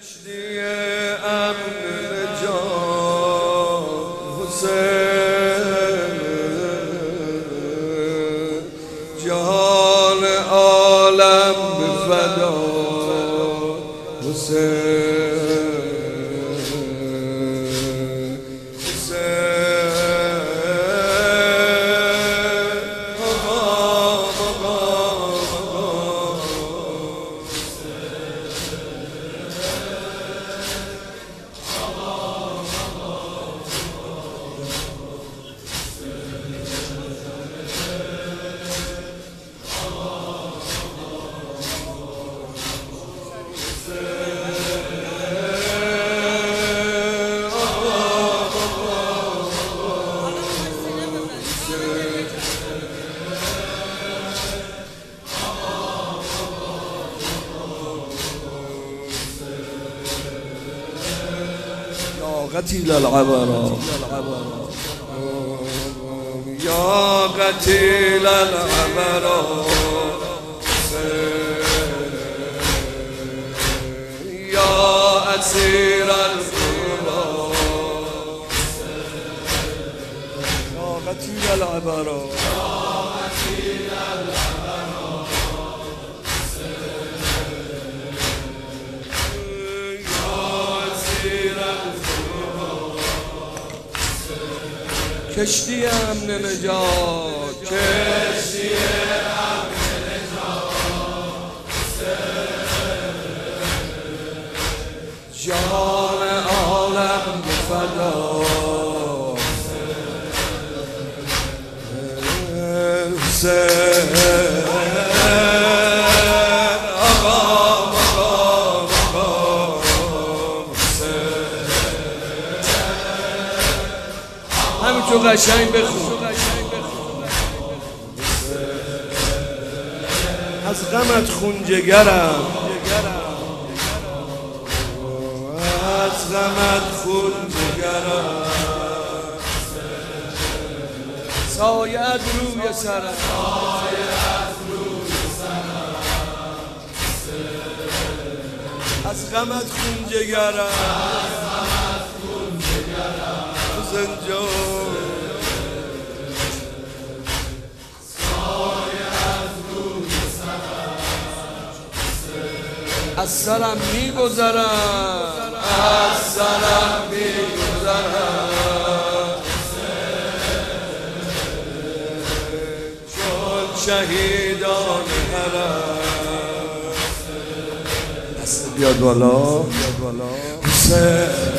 کشتی امن نجات حسین، جهان عالم به فدا حسین. قتيل العبرة يا قتيل العبرة يا أسير القربى يا قتيل العبرة کشتی امن نجات، کشتی امن نجات، جهان عالم به فدا حسین. همینطور قشنگ بخون. از غمت خون جگرم، از غمت خون جگرم، سایت روی سرم، از غمت خون جگرم، حسین جان. از سرم میگذرم، از سرم میگذرم، چون شهیدان حرم. دست بیاد بالا حسین.